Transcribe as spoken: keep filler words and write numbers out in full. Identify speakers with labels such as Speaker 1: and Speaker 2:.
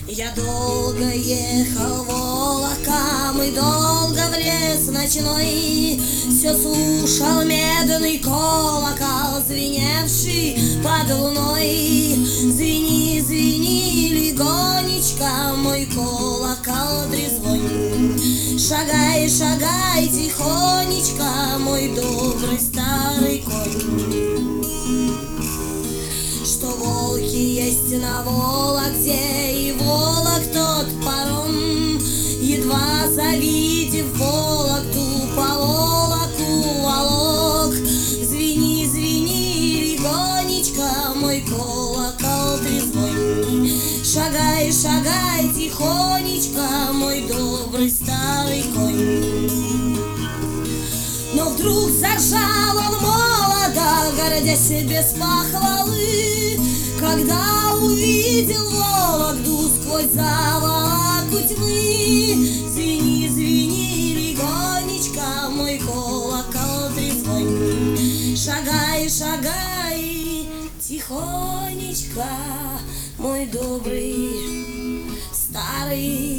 Speaker 1: Я долго ехал волоком и долго в лес ночной, все слушал медный колокол, звеневший под луной. Звени, звени, легонечко, мой колокол трезвонь. Шагай, шагай, тихонечко, мой добрый старый конь. Что волки есть на Вологде, и Волок тот паром, едва завидев Вологду, по Волоку волок. Звени, звени, легонечко, мой колокол трезвонь. Шагай, шагай, тихонечко, мой добрый старый конь. Но вдруг заржал он молодо, гордясь без похвалы, когда увидел Вологду сквозь заволоку тьмы. Звени, звени, легонечко, мой колокол трезвонь. Шагай, шагай, тихонечко, мой добрый старый